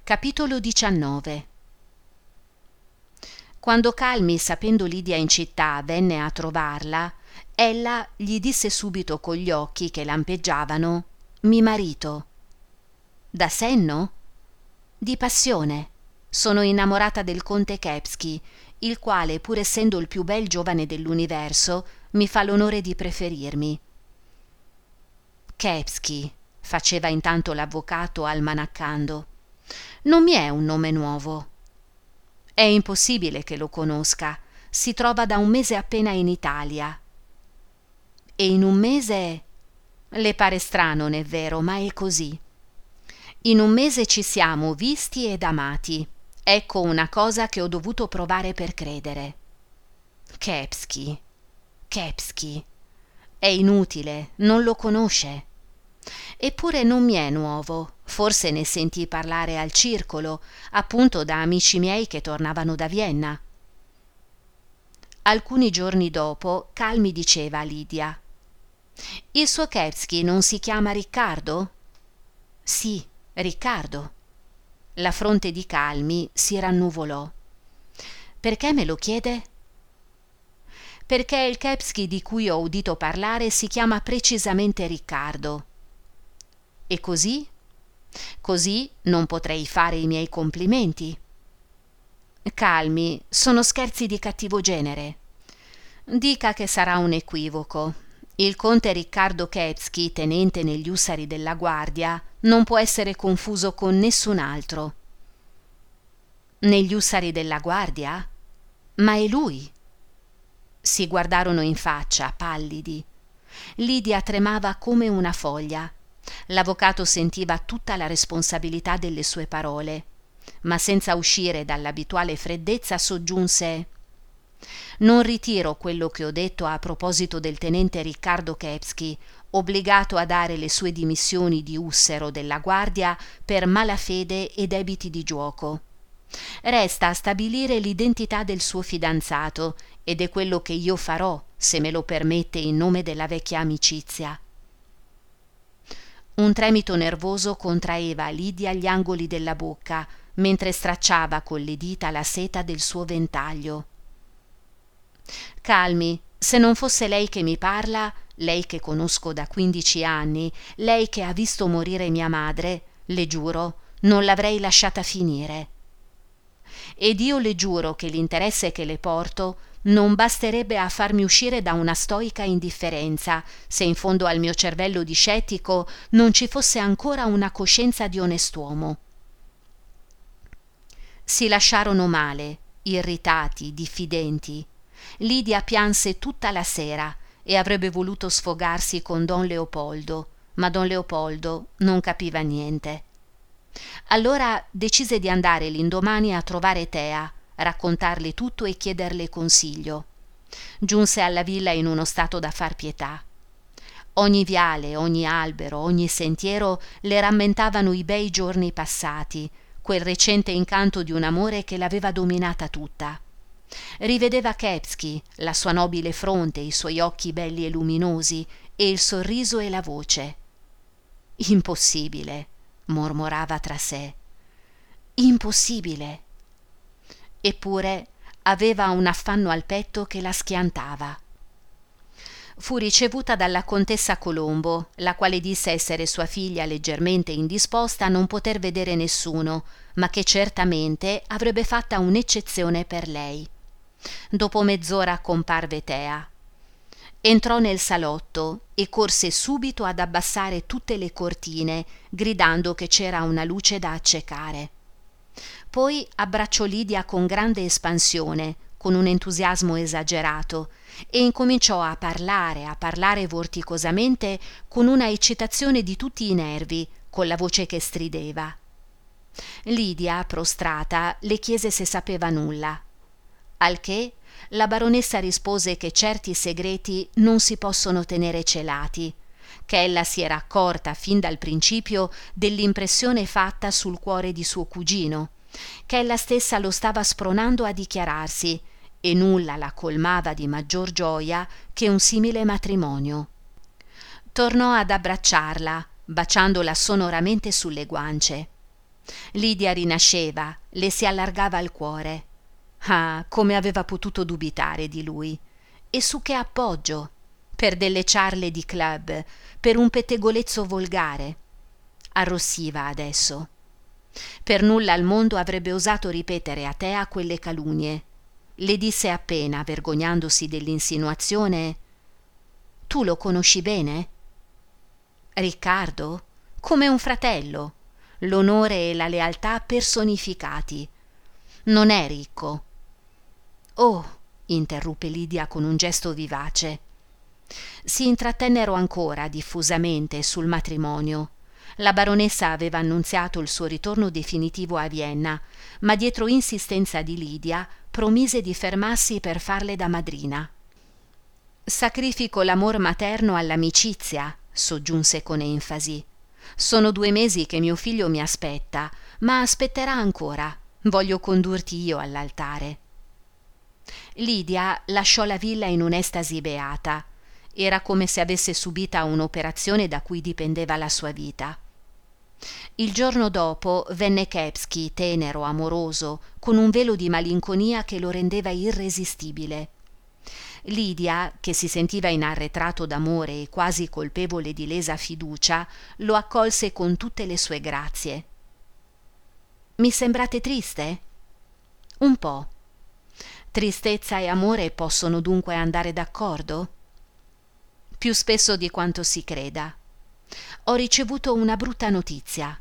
Capitolo 19. Quando Calmi, sapendo Lidia in città, venne a trovarla, ella gli disse subito con gli occhi che lampeggiavano: «Mi marito». «Da senno?» «Di passione. Sono innamorata del conte Chebsky, il quale, pur essendo il più bel giovane dell'universo, mi fa l'onore di preferirmi». «Chebsky», faceva intanto l'avvocato almanaccando. «Non mi è un nome nuovo». «È impossibile che lo conosca. Si trova da un mese appena in Italia». «E in un mese?» «Le pare strano, non è vero, ma è così. In un mese ci siamo visti ed amati. Ecco una cosa che ho dovuto provare per credere». «Chebsky, Chebsky. È inutile, non lo conosce». «Eppure non mi è nuovo. Forse ne sentii parlare al circolo, appunto da amici miei che tornavano da Vienna». Alcuni giorni dopo Calmi diceva a Lidia: «Il suo Chebsky non si chiama Riccardo?» «Sì, Riccardo». La fronte di Calmi si rannuvolò. «Perché me lo chiede?» «Perché il Chebsky di cui ho udito parlare si chiama precisamente Riccardo». «E così?» «Così non potrei fare i miei complimenti». «Calmi, sono scherzi di cattivo genere». «Dica che sarà un equivoco. Il conte Riccardo Chebsky, tenente negli ussari della Guardia, non può essere confuso con nessun altro». «Negli ussari della Guardia? Ma è lui». Si guardarono in faccia, pallidi. Lidia tremava come una foglia. L'avvocato sentiva tutta la responsabilità delle sue parole, ma senza uscire dall'abituale freddezza soggiunse: «Non ritiro quello che ho detto a proposito del tenente Riccardo Chebsky, obbligato a dare le sue dimissioni di ussero della Guardia per malafede e debiti di giuoco. Resta a stabilire l'identità del suo fidanzato, ed è quello che io farò, se me lo permette, in nome della vecchia amicizia». Un tremito nervoso contraeva a Lidia gli angoli della bocca mentre stracciava con le dita la seta del suo ventaglio. «Calmi, se non fosse lei che mi parla, lei che conosco da 15 anni, lei che ha visto morire mia madre, le giuro, non l'avrei lasciata finire. Ed io le giuro che l'interesse che le porto non basterebbe a farmi uscire da una stoica indifferenza se in fondo al mio cervello di scettico non ci fosse ancora una coscienza di onest'uomo». Si lasciarono male, irritati, diffidenti. Lidia pianse tutta la sera e avrebbe voluto sfogarsi con don Leopoldo, ma don Leopoldo non capiva niente. Allora decise di andare l'indomani a trovare Tea, raccontarle tutto e chiederle consiglio. Giunse alla villa in uno stato da far pietà. Ogni viale, ogni albero, ogni sentiero le rammentavano i bei giorni passati, quel recente incanto di un amore che l'aveva dominata tutta. Rivedeva Chebsky, la sua nobile fronte, i suoi occhi belli e luminosi, e il sorriso e la voce. «Impossibile», mormorava tra sé. «Impossibile». Eppure aveva un affanno al petto che la schiantava. Fu ricevuta dalla contessa Colombo, la quale disse essere sua figlia leggermente indisposta a non poter vedere nessuno, ma che certamente avrebbe fatta un'eccezione per lei. Dopo mezz'ora comparve Tea. Entrò nel salotto e corse subito ad abbassare tutte le cortine, gridando che c'era una luce da accecare. Poi abbracciò Lidia con grande espansione, con un entusiasmo esagerato, e incominciò a parlare vorticosamente, con una eccitazione di tutti i nervi, con la voce che strideva. Lidia, prostrata, le chiese se sapeva nulla. Al che la baronessa rispose che certi segreti non si possono tenere celati, che ella si era accorta fin dal principio dell'impressione fatta sul cuore di suo cugino, che ella stessa lo stava spronando a dichiararsi, e nulla la colmava di maggior gioia che un simile matrimonio. Tornò ad abbracciarla, baciandola sonoramente sulle guance. Lidia rinasceva, le si allargava il cuore. Ah, come aveva potuto dubitare di lui! E su che appoggio? Per delle ciarle di club, per un pettegolezzo volgare. Arrossiva adesso. Per nulla al mondo avrebbe osato ripetere a Tea quelle calunnie. Le disse appena, vergognandosi dell'insinuazione: «Tu lo conosci bene?» «Riccardo? Come un fratello. L'onore e la lealtà personificati. Non è ricco». «Oh!» interruppe Lidia con un gesto vivace. Si intrattennero ancora diffusamente sul matrimonio. La baronessa aveva annunziato il suo ritorno definitivo a Vienna, ma dietro insistenza di Lidia promise di fermarsi per farle da madrina. «Sacrifico l'amor materno all'amicizia», soggiunse con enfasi. «Sono 2 mesi che mio figlio mi aspetta, ma aspetterà ancora. Voglio condurti io all'altare». Lidia lasciò la villa in un'estasi beata. Era come se avesse subita un'operazione da cui dipendeva la sua vita. Il giorno dopo venne Chebsky, tenero, amoroso, con un velo di malinconia che lo rendeva irresistibile. Lidia, che si sentiva in arretrato d'amore e quasi colpevole di lesa fiducia, lo accolse con tutte le sue grazie. «Mi sembrate triste?» «Un po'». «Tristezza e amore possono dunque andare d'accordo?» «Più spesso di quanto si creda. Ho ricevuto una brutta notizia».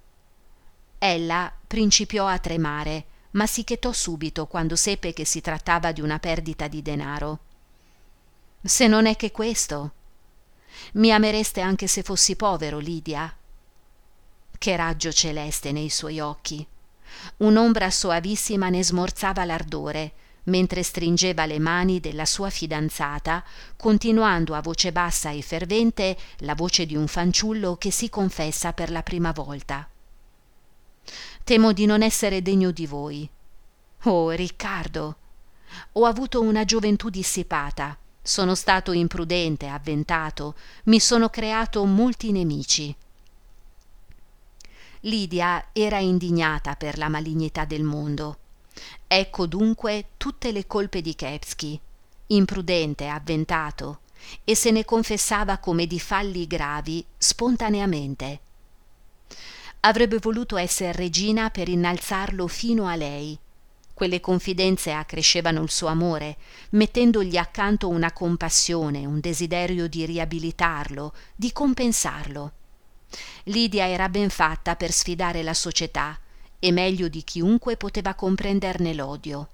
Ella principiò a tremare, ma si chetò subito quando seppe che si trattava di una perdita di denaro. «Se non è che questo. Mi amereste anche se fossi povero, Lidia?» Che raggio celeste nei suoi occhi! Un'ombra soavissima ne smorzava l'ardore, mentre stringeva le mani della sua fidanzata, continuando a voce bassa e fervente la voce di un fanciullo che si confessa per la prima volta. «Temo di non essere degno di voi. Oh, Riccardo! Ho avuto una gioventù dissipata, sono stato imprudente, avventato, mi sono creato molti nemici». Lidia era indignata per la malignità del mondo. Ecco dunque tutte le colpe di Chebsky, imprudente, avventato, e se ne confessava come di falli gravi spontaneamente. Avrebbe voluto esser regina per innalzarlo fino a lei. Quelle confidenze accrescevano il suo amore, mettendogli accanto una compassione, un desiderio di riabilitarlo, di compensarlo. Lidia era ben fatta per sfidare la società e meglio di chiunque poteva comprenderne l'odio.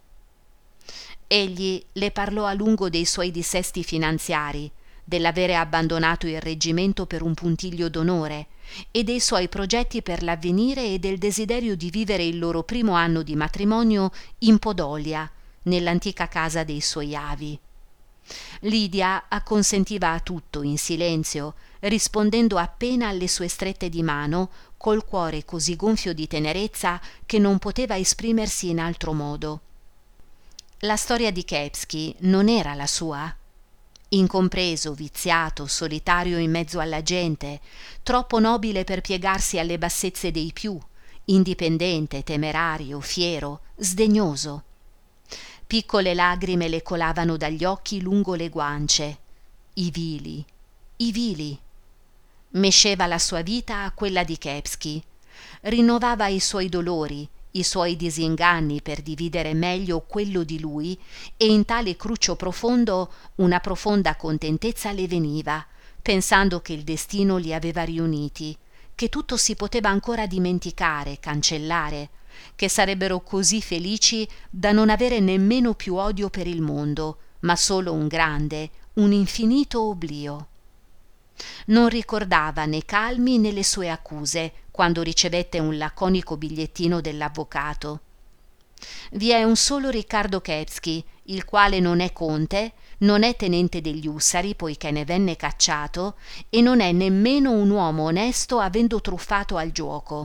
Egli le parlò a lungo dei suoi dissesti finanziari, dell'avere abbandonato il reggimento per un puntiglio d'onore e dei suoi progetti per l'avvenire e del desiderio di vivere il loro primo anno di matrimonio in Podolia, nell'antica casa dei suoi avi. Lidia acconsentiva a tutto in silenzio, rispondendo appena alle sue strette di mano, col cuore così gonfio di tenerezza che non poteva esprimersi in altro modo. La storia di Chebsky non era la sua? Incompreso, viziato, solitario in mezzo alla gente, troppo nobile per piegarsi alle bassezze dei più, indipendente, temerario, fiero, sdegnoso. Piccole lagrime le colavano dagli occhi lungo le guance. I vili, i vili. Mesceva la sua vita a quella di Chebsky, rinnovava i suoi dolori, i suoi disinganni per dividere meglio quello di lui, e in tale cruccio profondo una profonda contentezza le veniva, pensando che il destino li aveva riuniti, che tutto si poteva ancora dimenticare, cancellare, che sarebbero così felici da non avere nemmeno più odio per il mondo, ma solo un grande, un infinito oblio. Non ricordava né Calmi né le sue accuse quando ricevette un laconico bigliettino dell'avvocato. Vi è un solo Riccardo Chebsky, il quale non è conte, non è tenente degli Ussari poiché ne venne cacciato, e non è nemmeno un uomo onesto avendo truffato al giuoco.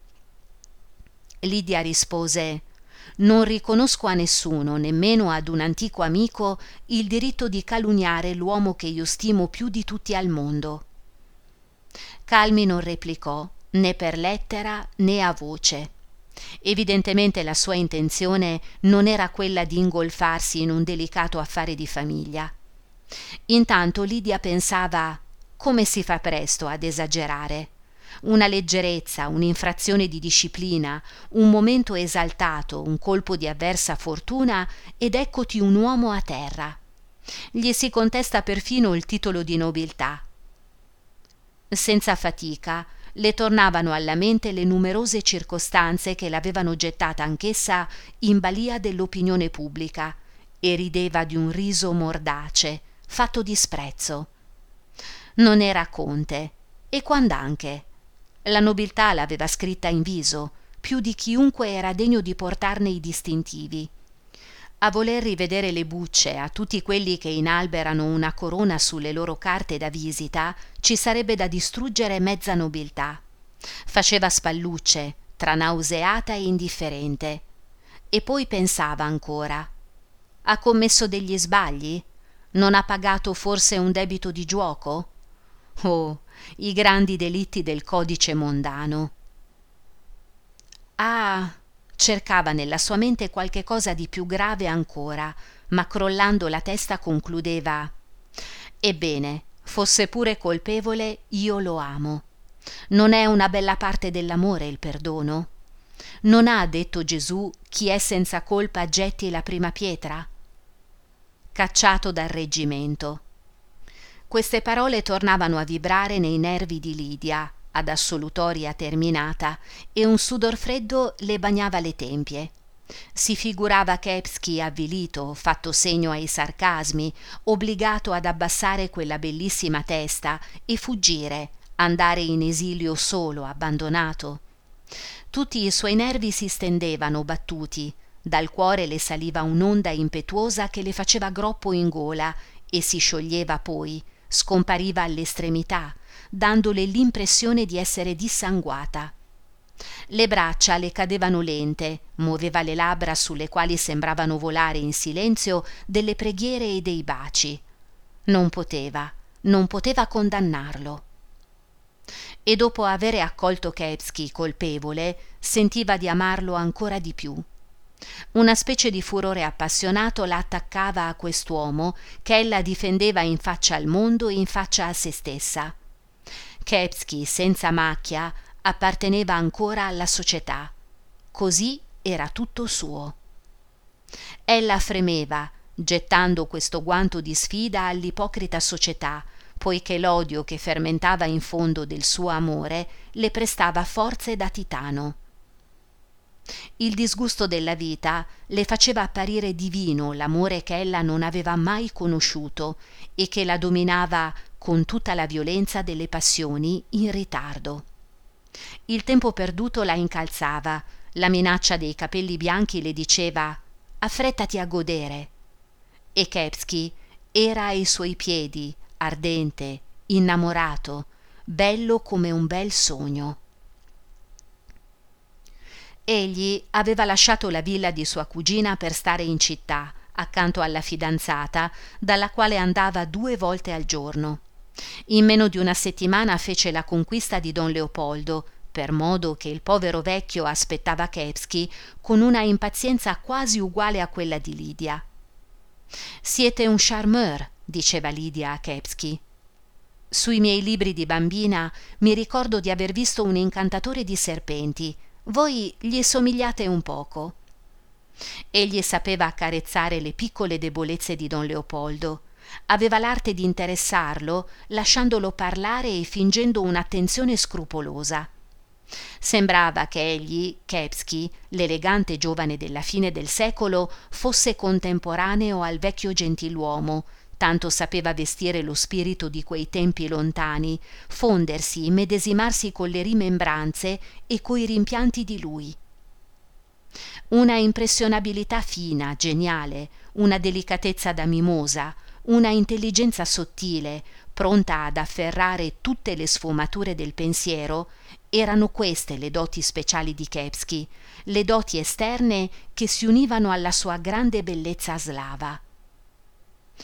Lidia rispose: «Non riconosco a nessuno, nemmeno ad un antico amico, il diritto di calunniare l'uomo che io stimo più di tutti al mondo». Calmi non replicò, né per lettera né a voce. Evidentemente la sua intenzione non era quella di ingolfarsi in un delicato affare di famiglia. Intanto Lydia pensava: come si fa presto ad esagerare? Una leggerezza, un'infrazione di disciplina, un momento esaltato, un colpo di avversa fortuna ed eccoti un uomo a terra. Gli si contesta perfino il titolo di nobiltà. Senza fatica le tornavano alla mente le numerose circostanze che l'avevano gettata anch'essa in balia dell'opinione pubblica, e rideva di un riso mordace, fatto di sprezzo. Non era conte, e quand'anche. La nobiltà l'aveva scritta in viso, più di chiunque era degno di portarne i distintivi. A voler rivedere le bucce a tutti quelli che inalberano una corona sulle loro carte da visita, ci sarebbe da distruggere mezza nobiltà. Faceva spallucce, tra nauseata e indifferente. E poi pensava ancora: ha commesso degli sbagli? Non ha pagato forse un debito di giuoco? Oh, i grandi delitti del codice mondano. Ah, cercava nella sua mente qualche cosa di più grave ancora, ma crollando la testa concludeva: ebbene, fosse pure colpevole, io lo amo. Non è una bella parte dell'amore il perdono? Non ha detto Gesù: chi è senza colpa getti la prima pietra? Cacciato dal reggimento. Queste parole tornavano a vibrare nei nervi di Lydia, ad assolutoria terminata, e un sudor freddo le bagnava le tempie. Si figurava Chebsky avvilito, fatto segno ai sarcasmi, obbligato ad abbassare quella bellissima testa e fuggire, andare in esilio solo, abbandonato. Tutti i suoi nervi si stendevano battuti, dal cuore le saliva un'onda impetuosa che le faceva groppo in gola e si scioglieva poi, scompariva all'estremità, dandole l'impressione di essere dissanguata. Le braccia le cadevano lente, muoveva le labbra sulle quali sembravano volare in silenzio delle preghiere e dei baci. Non poteva condannarlo. E dopo avere accolto Chebsky colpevole, sentiva di amarlo ancora di più. Una specie di furore appassionato la attaccava a quest'uomo che ella difendeva in faccia al mondo e in faccia a se stessa. Chebsky, senza macchia, apparteneva ancora alla società. Così era tutto suo. Ella fremeva, gettando questo guanto di sfida all'ipocrita società, poiché l'odio che fermentava in fondo del suo amore le prestava forze da titano. Il disgusto della vita le faceva apparire divino l'amore che ella non aveva mai conosciuto e che la dominava con tutta la violenza delle passioni in ritardo. Il tempo perduto la incalzava, la minaccia dei capelli bianchi le diceva: affrettati a godere. E Chebsky era ai suoi piedi, ardente, innamorato, bello come un bel sogno. Egli aveva lasciato la villa di sua cugina per stare in città, accanto alla fidanzata, dalla quale andava 2 volte al giorno. In meno di una settimana fece la conquista di don Leopoldo, per modo che il povero vecchio aspettava Chebsky con una impazienza quasi uguale a quella di Lydia. «Siete un charmeur», diceva Lydia a Chebsky. «Sui miei libri di bambina mi ricordo di aver visto un incantatore di serpenti. Voi gli somigliate un poco». Egli sapeva accarezzare le piccole debolezze di don Leopoldo. Aveva l'arte di interessarlo, lasciandolo parlare e fingendo un'attenzione scrupolosa. Sembrava che egli, Chebsky, l'elegante giovane della fine del secolo, fosse contemporaneo al vecchio gentiluomo, tanto sapeva vestire lo spirito di quei tempi lontani, fondersi, medesimarsi con le rimembranze e coi rimpianti di lui. Una impressionabilità fina, geniale, una delicatezza da mimosa, una intelligenza sottile, pronta ad afferrare tutte le sfumature del pensiero, erano queste le doti speciali di Chebsky, le doti esterne che si univano alla sua grande bellezza slava.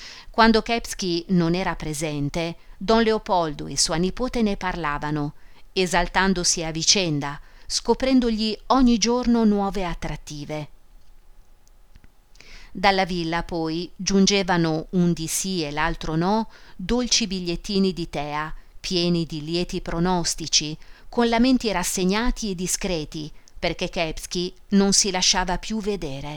Quando Chebsky non era presente, don Leopoldo e sua nipote ne parlavano, esaltandosi a vicenda, scoprendogli ogni giorno nuove attrattive. Dalla villa poi giungevano un di sì e l'altro no dolci bigliettini di Tea, pieni di lieti pronostici, con lamenti rassegnati e discreti, perché Chebsky non si lasciava più vedere.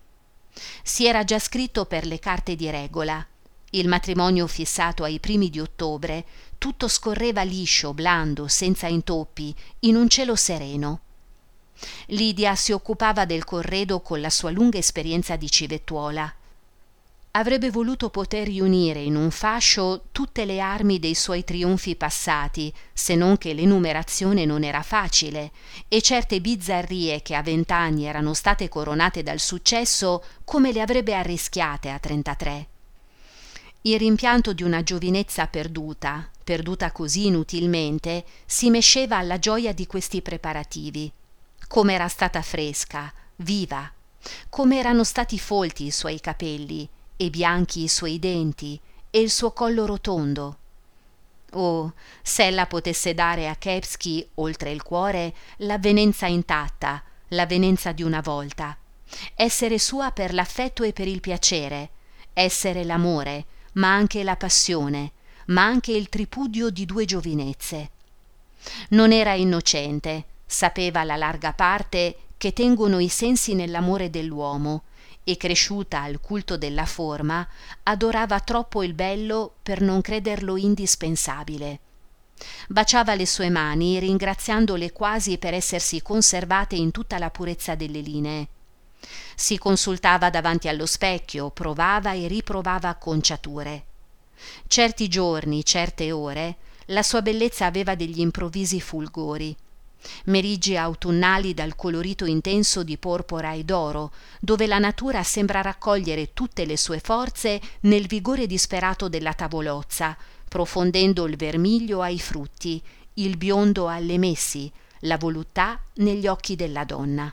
Si era già scritto per le carte di regola. Il matrimonio fissato ai primi di ottobre, tutto scorreva liscio, blando, senza intoppi, in un cielo sereno. Lidia si occupava del corredo con la sua lunga esperienza di civettuola. Avrebbe voluto poter riunire in un fascio tutte le armi dei suoi trionfi passati, se non che l'enumerazione non era facile, e certe bizzarrie che a 20 anni erano state coronate dal successo, come le avrebbe arrischiate a 33. Il rimpianto di una giovinezza perduta così inutilmente, si mesceva alla gioia di questi preparativi. Come era stata fresca, viva, come erano stati folti i suoi capelli e bianchi i suoi denti e il suo collo rotondo. Oh, se ella potesse dare a Chebsky, oltre il cuore, l'avvenenza intatta, l'avvenenza di una volta, essere sua per l'affetto e per il piacere, essere l'amore, ma anche la passione, ma anche il tripudio di due giovinezze. Non era innocente, sapeva la larga parte che tengono i sensi nell'amore dell'uomo, e cresciuta al culto della forma, adorava troppo il bello per non crederlo indispensabile. Baciava le sue mani, ringraziandole quasi per essersi conservate in tutta la purezza delle linee. Si consultava davanti allo specchio, provava e riprovava acconciature. Certi giorni, certe ore, la sua bellezza aveva degli improvvisi fulgori. Meriggi autunnali dal colorito intenso di porpora e d'oro, dove la natura sembra raccogliere tutte le sue forze nel vigore disperato della tavolozza, profondendo il vermiglio ai frutti, il biondo alle messi, la voluttà negli occhi della donna.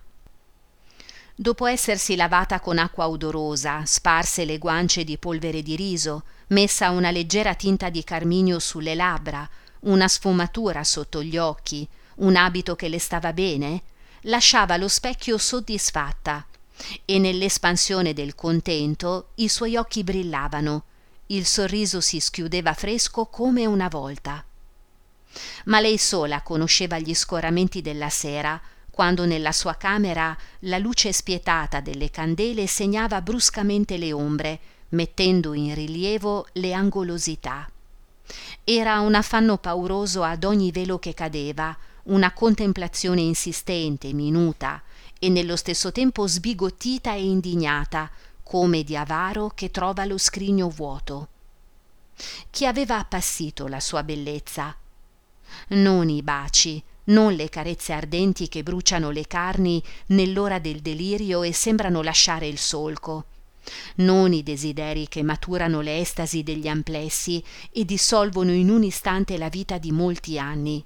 Dopo essersi lavata con acqua odorosa, sparse le guance di polvere di riso, messa una leggera tinta di carminio sulle labbra, una sfumatura sotto gli occhi, un abito che le stava bene, lasciava lo specchio soddisfatta, e nell'espansione del contento i suoi occhi brillavano, il sorriso si schiudeva fresco come una volta. Ma lei sola conosceva gli scoramenti della sera, quando nella sua camera la luce spietata delle candele segnava bruscamente le ombre, mettendo in rilievo le angolosità. Era un affanno pauroso ad ogni velo che cadeva, una contemplazione insistente, minuta, e nello stesso tempo sbigottita e indignata, come di avaro che trova lo scrigno vuoto. Chi aveva appassito la sua bellezza? Non i baci, non le carezze ardenti che bruciano le carni nell'ora del delirio e sembrano lasciare il solco, non i desideri che maturano le estasi degli amplessi e dissolvono in un istante la vita di molti anni.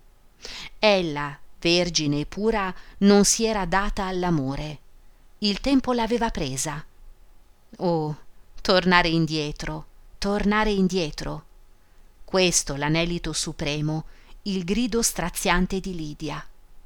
Ella, vergine e pura, non si era data all'amore. Il tempo l'aveva presa. Oh, tornare indietro, tornare indietro. Questo l'anelito supremo, il grido straziante di Lidia.